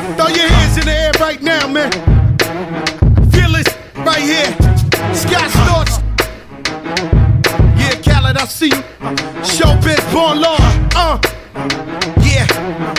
Throw your hands in the air right now, man. Feel it right here. Scott Storch. Yeah, Khaled, I see you. Showbiz, born law. Yeah.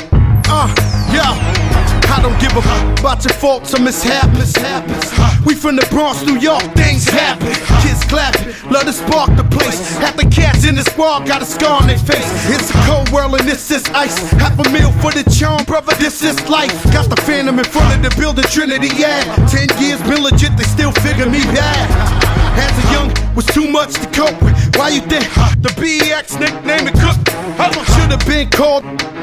Yo. I don't give a fuck about your faults or mishaps. We from the Bronx, New York, things happen. Kids clapping, love to spark the place. Half the cats in the squad got a scar on their face. It's a cold world and this is ice. Half a meal for the charm, brother, this is life. Got the Phantom in front of the building, Trinity, yeah. 10 years been legit, they still figure me bad. As a young, was too much to cope with. Why you think the BX nickname it Cook? Should've been called.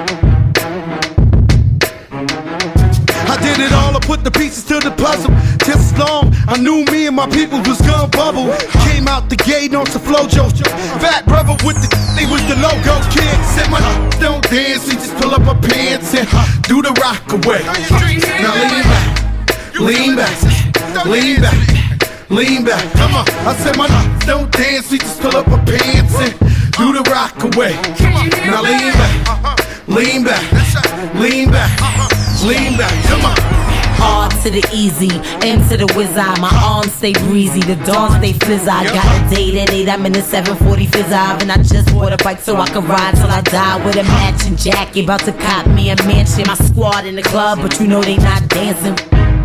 I did it all, I put the pieces to the puzzle. Just as long, I knew me and my people was gonna bubble. Came out the gate on some flojo. Fat brother with the, they was the logo kid. Said my don't dance, he just pull up my pants and do the rock away. Now lean back, lean back, lean back, lean back. Come on, I said my don't dance, he just pull up my pants and do the rock away. Now lean back, lean back, lean back. Lean back, come on. R to the easy, M to the whiz eye. My arms stay breezy, the dawn stay fizz. I got a date at 8, I'm in the 740 fizz eye. And I just bought a bike so I can ride till I die. With a matching jacket, about to cop me a mansion. My squad in the club, but you know they not dancing.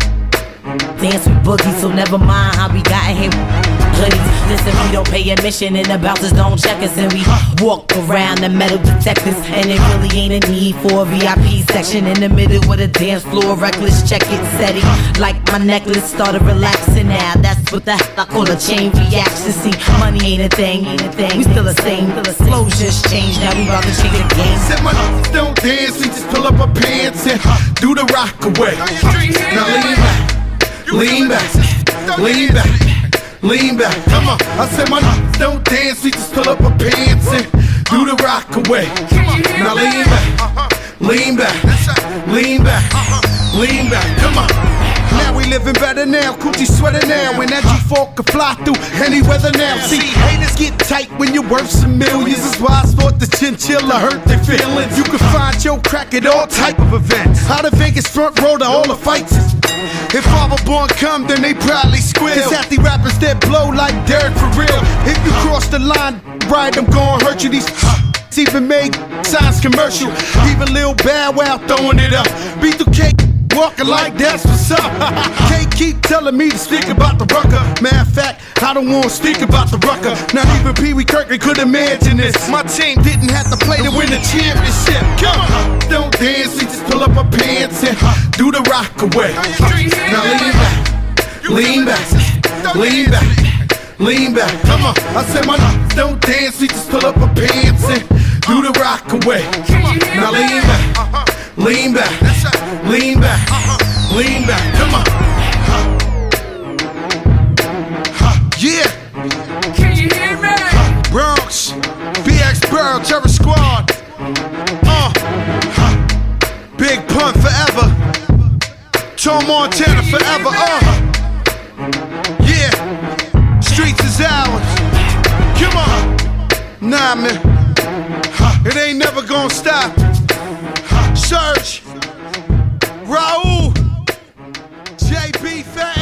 Dance with Boogie, so never mind how we got here. Hoodies, listen, we don't pay admission and the bouncers don't check us. And we walk around the metal detectors. And it really ain't a need for a VIP section. In the middle of the dance floor, reckless, check it, steady. Like my necklace started relaxing now. That's what the hell I call a chain reaction. See, money ain't a thing, we still the same. Flow just changed, now we about to change the game. Said my don't dance, we just pull up our pants and do the rock away. Now lean back, lean back, lean back. Lean back, come on. I said my don't dance, we just pull up our pants and do the rock away. Now lean back, lean back, lean back, lean back, come on. Now we living better now, coochie sweater now. And that G4 can fly through any weather now. See, haters get tight when you're worth some millions. That's why I thought the chinchilla hurt their feelings. You can find your crack at all type of events. Out of Vegas front row to all the fights. If Father Born come, then they probably squeal. Cause half the rappers that blow like Derek for real. If you cross the line, right, I'm gonna hurt you. These even made signs commercial. Even Lil Bow Wow throwing it up. B2K walking like that's what's up. Can't keep telling me to speak about the rucker. Matter of fact, I don't wanna speak about the rucker. Not even Pee Wee Kirkland could imagine this. My team didn't have to play to win the championship. Come on, don't dance, we just pull up our pants and do the rock away. Now lean back, lean back, lean back, lean back. Come on, I said my don't dance, we just pull up our pants and do the rock away. Now lean back, lean back, lean back, lean back. Come on. Yeah. Can you hear me? Bronx, BX Burrow, Terror Squad. Big Pun forever. Tom Montana forever. Yeah. Streets is ours. Come on. Nah, man. It ain't never gonna stop. Surge. Raul. JB Fat.